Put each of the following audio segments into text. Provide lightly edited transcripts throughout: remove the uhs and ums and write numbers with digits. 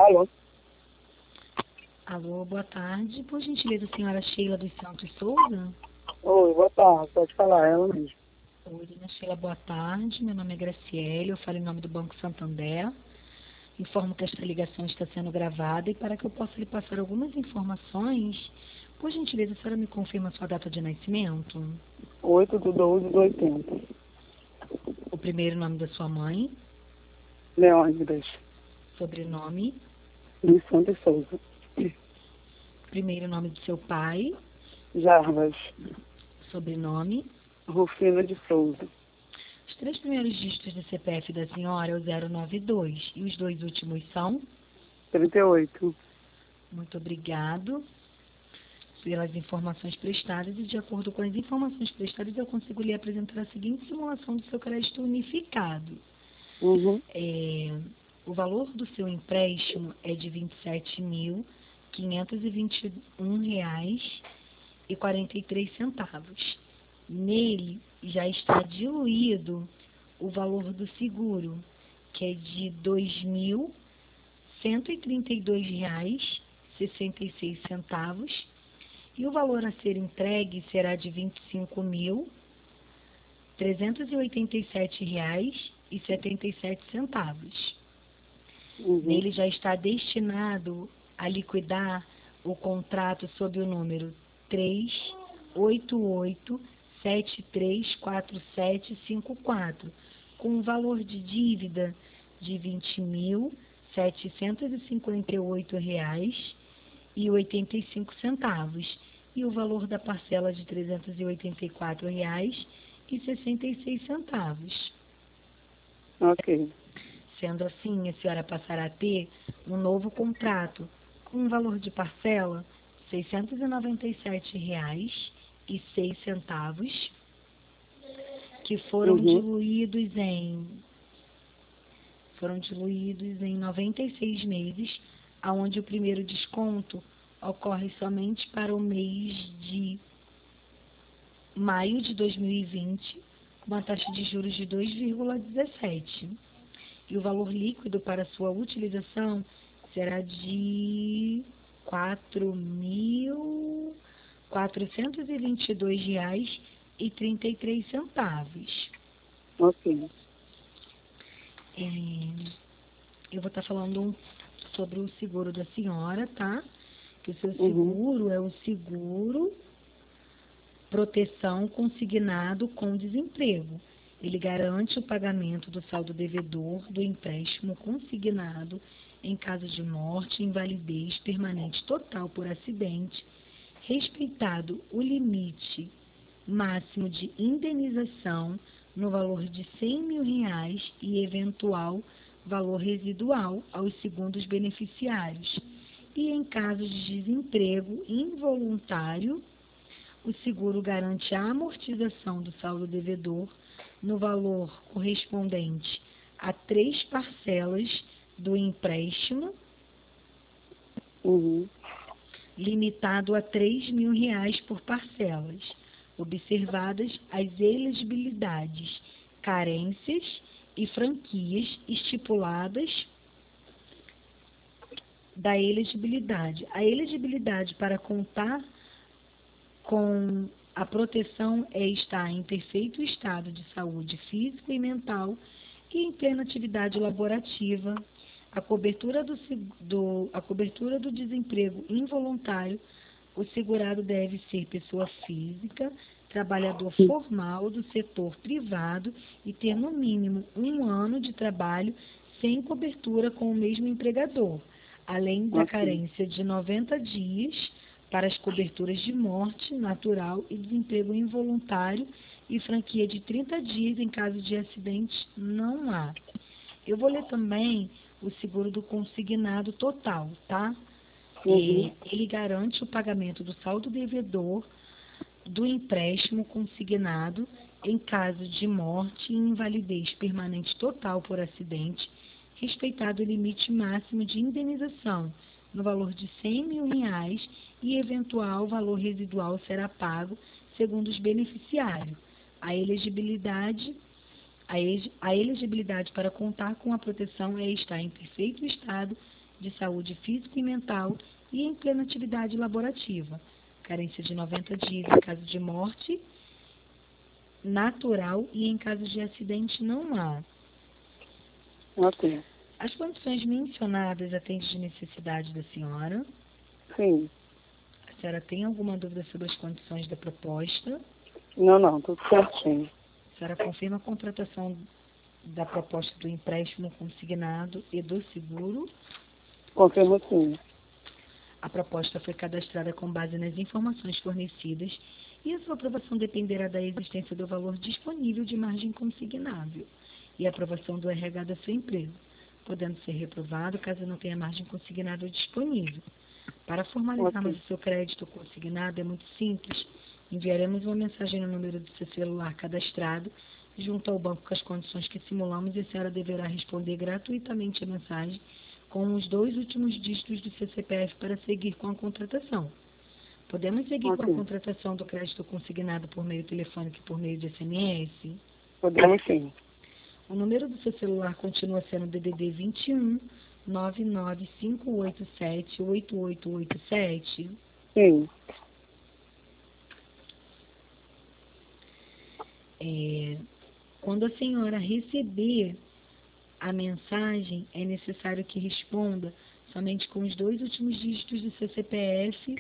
Alô? Alô, boa tarde. Por gentileza, senhora Sheila dos Santos Souza? Oi, boa tarde. Pode falar, ela mesmo. Oi, dona Sheila, boa tarde. Meu nome é Graciele, eu falo em nome do Banco Santander. Informo que esta ligação está sendo gravada e para que eu possa lhe passar algumas informações, por gentileza, a senhora me confirma a sua data de nascimento? 8/12/80. O primeiro nome da sua mãe, Leônidas sobrenome, dos Santos Souza. primeiro nome do seu pai, Jarbas sobrenome. Rufina de Souza. Os 3 primeiros dígitos do CPF da senhora é o 092 e os 2 últimos são? 38. Muito obrigado pelas informações prestadas e de acordo com as informações prestadas eu consigo lhe apresentar a seguinte simulação do seu crédito unificado. Uhum. O valor do seu empréstimo é de R$ 27.521,43. Nele já está diluído o valor do seguro, que é de R$ 2.132,66, e o valor a ser entregue será de R$ 25.387,77. Nele já está destinado a liquidar o contrato sob o número 388734754, com um valor de dívida de R$ 20.758,85 e o valor da parcela de R$ 384,66. Ok. Sendo assim, a senhora passará a ter um novo contrato com um valor de parcela de R$ 697,06, que foram diluídos em 96 meses, onde o primeiro desconto ocorre somente para o mês de maio de 2020, com uma taxa de juros de 2,17. E o valor líquido para sua utilização será de R$ 4.422,33. Ok. Eu vou estar falando sobre o seguro da senhora, tá? Que o seu seguro é o seguro proteção consignado com desemprego. Ele garante o pagamento do saldo devedor do empréstimo consignado em caso de morte, invalidez permanente total por acidente, respeitado o limite máximo de indenização no valor de R$ 100.000 e eventual valor residual aos segundos beneficiários. E em caso de desemprego involuntário, o seguro garante a amortização do saldo devedor no valor correspondente a 3 parcelas do empréstimo, limitado a R$ 3.000 por parcelas, observadas as elegibilidades, carências e franquias estipuladas da elegibilidade. A elegibilidade para contar com a proteção é estar em perfeito estado de saúde física e mental e em plena atividade laborativa. A cobertura do desemprego involuntário, o segurado deve ser pessoa física, trabalhador formal do setor privado e ter no mínimo 1 ano de trabalho sem cobertura com o mesmo empregador, além da carência de 90 dias para as coberturas de morte natural e desemprego involuntário e franquia de 30 dias em caso de acidente não há. Eu vou ler também o seguro do consignado total, tá? Ele garante o pagamento do saldo devedor do empréstimo consignado em caso de morte e invalidez permanente total por acidente, respeitado o limite máximo de indenização no valor de R$ 100.000 e eventual valor residual será pago segundo os beneficiários. A elegibilidade para contar com a proteção é estar em perfeito estado de saúde física e mental e em plena atividade laborativa. Carência de 90 dias em caso de morte natural e em caso de acidente não há. Ok. As condições mencionadas atendem de necessidade da senhora. Sim. A senhora tem alguma dúvida sobre as condições da proposta? Não, tudo certinho. A senhora confirma a contratação da proposta do empréstimo consignado e do seguro? Confirmo sim. A proposta foi cadastrada com base nas informações fornecidas e a sua aprovação dependerá da existência do valor disponível de margem consignável e a aprovação do RH da sua empresa, podendo ser reprovado caso não tenha margem consignável disponível. Para formalizarmos o seu crédito consignado é muito simples. Enviaremos uma mensagem no número do seu celular cadastrado junto ao banco com as condições que simulamos e a senhora deverá responder gratuitamente a mensagem com os 2 últimos dígitos do seu CPF para seguir com a contratação. Podemos seguir com a contratação do crédito consignado por meio telefônico e por meio de SMS? Podemos sim. O número do seu celular continua sendo DDD 21 99587 8887. Sim. Quando a senhora receber a mensagem, é necessário que responda somente com os 2 últimos dígitos do seu CPF,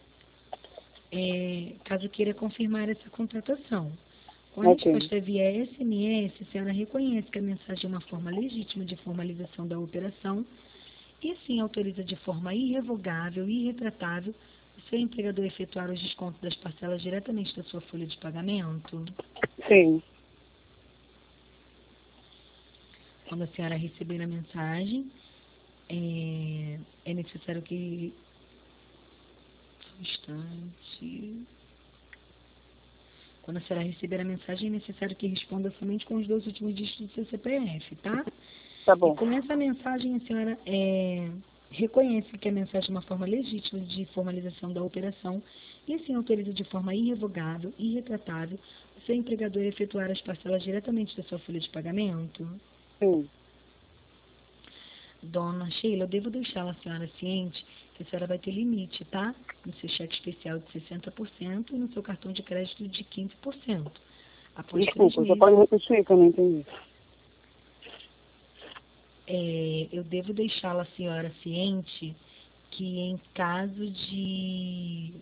caso queira confirmar essa contratação. Com a resposta via SMS, a senhora reconhece que a mensagem é uma forma legítima de formalização da operação e assim autoriza de forma irrevogável e irretratável o seu empregador a efetuar os descontos das parcelas diretamente da sua folha de pagamento? Sim. Quando a senhora receber a mensagem, é necessário que... Um instante. Quando a senhora receber a mensagem, é necessário que responda somente com os 2 últimos dígitos do seu CPF, tá? Tá bom. E com essa mensagem, a senhora reconhece que a mensagem é uma forma legítima de formalização da operação e assim autoriza de forma irrevogável e irretratável o seu empregador a efetuar as parcelas diretamente da sua folha de pagamento? Sim. Dona Sheila, eu devo deixá-la a senhora ciente que a senhora vai ter limite, tá? No seu cheque especial de 60% e no seu cartão de crédito de 15%. Após Desculpa, 3 você meses, pode repetir que eu não entendi. eu devo deixá-la a senhora ciente que em caso de...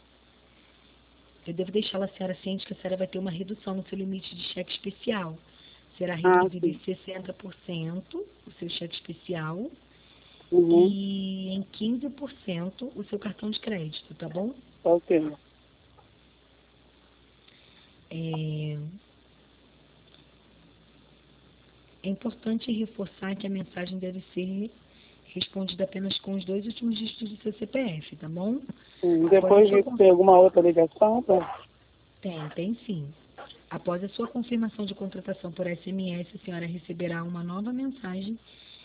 Eu devo deixá-la a senhora ciente que a senhora vai ter uma redução no seu limite de cheque especial. Será reduzido em 60% o seu cheque especial e em 15% o seu cartão de crédito, tá bom? Ok. É importante reforçar que a mensagem deve ser respondida apenas com os 2 últimos dígitos do seu CPF, tá bom? Depois disso, tem alguma outra ligação? Tem sim. Após a sua confirmação de contratação por SMS, a senhora receberá uma nova mensagem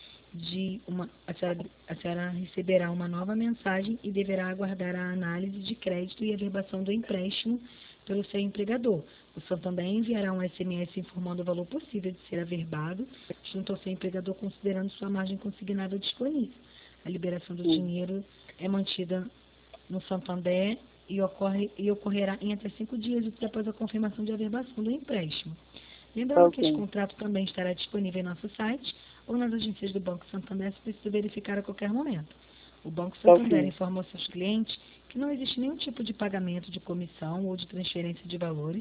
a senhora receberá uma nova mensagem e deverá aguardar a análise de crédito e averbação do empréstimo pelo seu empregador. O Santander enviará um SMS informando o valor possível de ser averbado junto ao seu empregador, considerando sua margem consignável disponível. A liberação do dinheiro é mantida no Santander e ocorrerá em até 5 dias após a confirmação de averbação do empréstimo. Lembrando que esse contrato também estará disponível em nosso site ou nas agências do Banco Santander, se precisa verificar a qualquer momento. O Banco Santander informa aos seus clientes que não existe nenhum tipo de pagamento de comissão ou de transferência de valores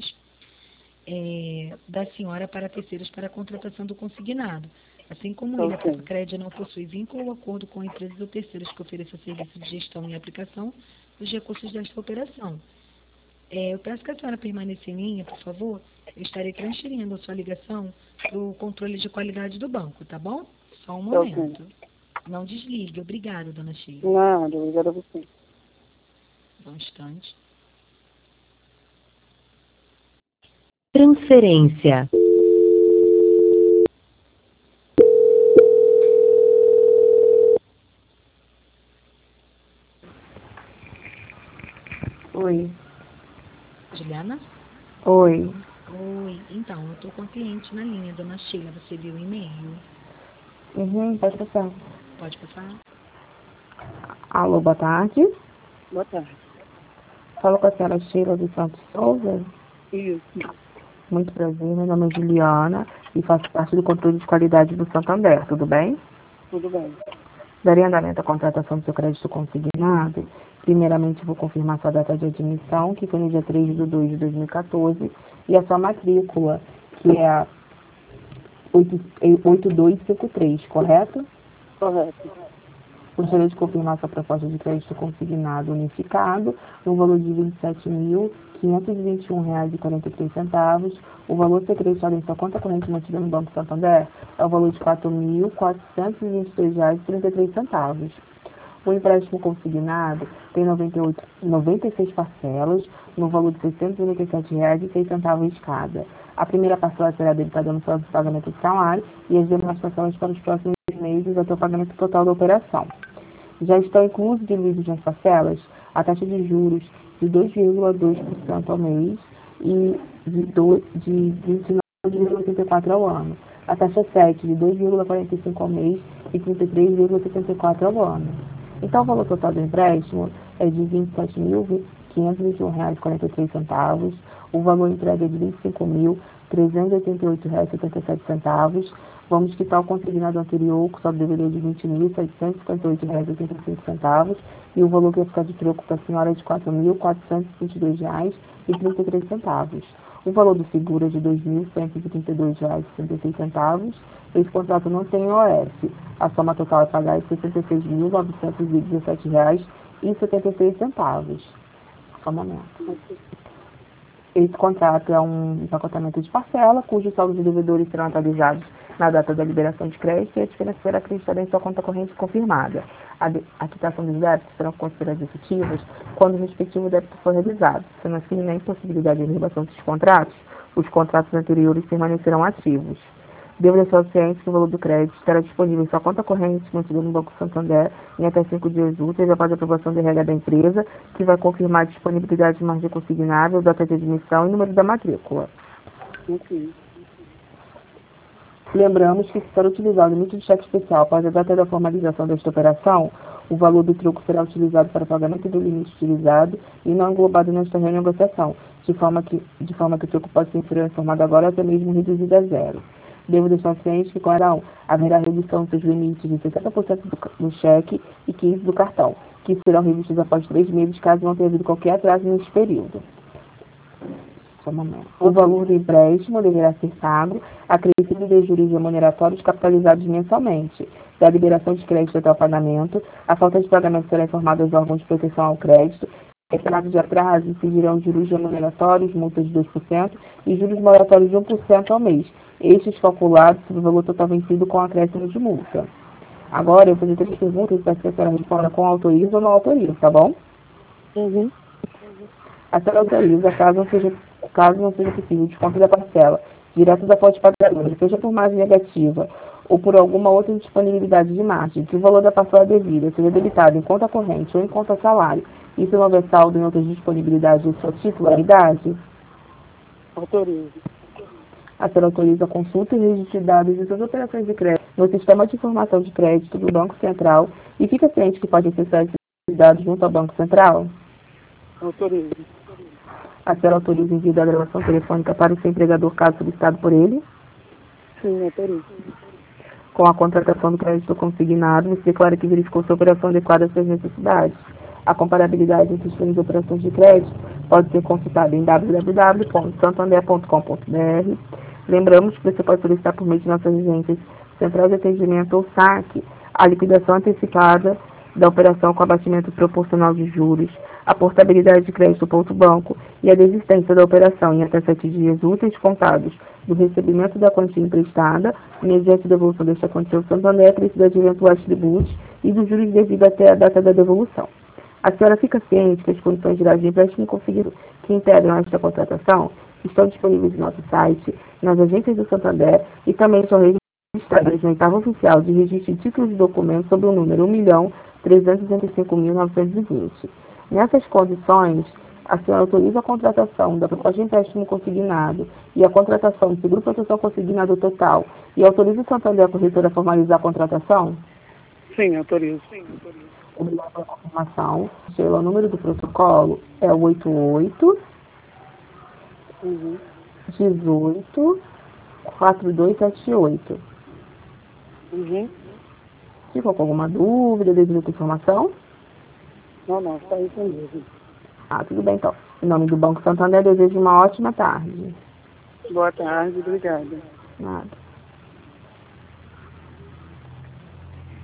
da senhora para terceiros para a contratação do consignado. Assim como ele, a Papacred não possui vínculo ou acordo com empresas ou terceiros que ofereçam serviço de gestão e aplicação dos recursos desta operação. Eu peço que a senhora permaneça em linha, por favor. Eu estarei transferindo a sua ligação para o controle de qualidade do banco, tá bom? Só um momento. Não desligue. Obrigada, dona Sheila. Nada, obrigada a você. Só um instante. Transferência. Oi. Juliana? Oi. Oi. Então, eu estou com a cliente na linha, dona Sheila. Você viu o e-mail? Pode passar. Pode passar? Alô, boa tarde. Boa tarde. Falo com a senhora Sheila dos Santos Souza. Isso. Muito prazer, meu nome é Juliana e faço parte do controle de qualidade do Santander, tudo bem? Tudo bem. Daria andamento à contratação do seu crédito consignado. Primeiramente, vou confirmar sua data de admissão, que foi no dia 3/2/2014, e a sua matrícula, que é a 8253, correto? Correto. Gostaria de confirmar sua proposta de crédito consignado unificado, no valor de R$ 27.521,43. O valor a ser creditado em sua conta corrente mantida no Banco Santander é o valor de R$ 4.423,33. O empréstimo consignado tem 96 parcelas, no valor de R$ 697,06 cada. A primeira parcela será debitada no final do pagamento do salário e as demais parcelas para os próximos meses até o pagamento total da operação. Já estão inclusos diluídos nas parcelas a taxa de juros de 2,2% ao mês e de 29,84% ao ano. A taxa 7 de 2,45% ao mês e 33,74% ao ano. Então, o valor total do empréstimo é de R$ 27.521,43. O valor entregue é de R$ 25.388,77. Vamos quitar o consignado anterior, que só deveria de R$ 20.758,85. E o valor que vai ficar de troco para a senhora é de R$ 4.422,33. O valor do seguro é de R$ 2.132,66. Esse contrato não tem OS. A soma total a pagar é R$ 66.917,76. Só um momento. Esse contrato é um empacotamento de parcela, cujos saldos de devedores serão atualizados na data da liberação de crédito e a diferença será acreditada em sua conta corrente confirmada. A quitação dos débitos serão consideradas efetivas quando o respectivo débito for realizado. Sendo assim, na impossibilidade de renovação dos contratos, os contratos anteriores permanecerão ativos. Devo deixar ciente que o valor do crédito estará disponível em sua conta corrente mantida no Banco Santander em até 5 dias úteis após a aprovação do RH da empresa, que vai confirmar a disponibilidade de margem consignável, data de admissão e número da matrícula. Ok. Lembramos que, se for utilizado o limite de cheque especial após a data da formalização desta operação, o valor do troco será utilizado para pagamento do limite utilizado e não englobado nesta renegociação, de forma que o troco pode ser transformado agora até mesmo reduzido a zero. Devo deixar ciente que, com a haverá redução dos limites de 60% do cheque e 15% do cartão, que serão revistos após 3 meses, caso não tenha havido qualquer atraso neste período. O valor do empréstimo deverá ser pago, acrescido de juros remuneratórios capitalizados mensalmente. Da liberação de crédito até o pagamento, a falta de pagamento será informada aos órgãos de proteção ao crédito. Em caso de atraso, incidirão juros remuneratórios, multas de 2% e juros moratórios de 1% ao mês. Estes calculados sobre o valor total vencido com acréscimo de multa. Agora, eu vou fazer 3 perguntas e peço que a senhora responda com autoriza ou não autoriza, tá bom? Uhum. A senhora autoriza, caso não seja possível o desconto da parcela direto da fonte pagadora, seja por margem negativa ou por alguma outra indisponibilidade de margem, que o valor da parcela devida seja debitado em conta corrente ou em conta salário, e se não houver saldo em outras disponibilidades de sua titularidade, Autorizo. a senhora autoriza a consulta e registro de dados de suas operações de crédito no Sistema de Informação de Crédito do Banco Central e fica ciente que pode acessar esses dados junto ao Banco Central. Autorizo. A senhora autoriza o envio da gravação telefônica para o seu empregador, caso solicitado por ele. Sim, autorizo. Com a contratação do crédito consignado, se declara que verificou sua operação adequada às suas necessidades. A comparabilidade entre as suas operações de crédito pode ser consultada em www.santander.com.br. Lembramos que você pode solicitar por meio de nossas agências Central de Atendimento ou SAC a liquidação antecipada da operação com abatimento proporcional de juros, a portabilidade de crédito ponto banco e a desistência da operação em até 7 dias úteis contados do recebimento da quantia emprestada, mediante devolução desta quantia ao Santander, acrescida de eventuais tributos e dos juros devido até a data da devolução. A senhora fica ciente que as condições gerais de empréstimo conseguido que integram esta contratação estão disponíveis no nosso site, nas agências do Santander e também são registradas no oitavo oficial de registro de títulos de documentos sob o número 1.365.920. Nessas condições, a senhora autoriza a contratação da proposta de empréstimo consignado e a contratação do seguro proteção consignado total e autoriza o Santander a corretora a formalizar a contratação? Sim, autorizo. Obrigada pela confirmação. O número do protocolo é o 88 Uhum. 18 4278. Uhum. Ficou com alguma dúvida devido à informação? Não, está isso mesmo. Tudo bem então. Em nome do Banco Santander, desejo uma ótima tarde. Boa tarde, obrigada. Nada.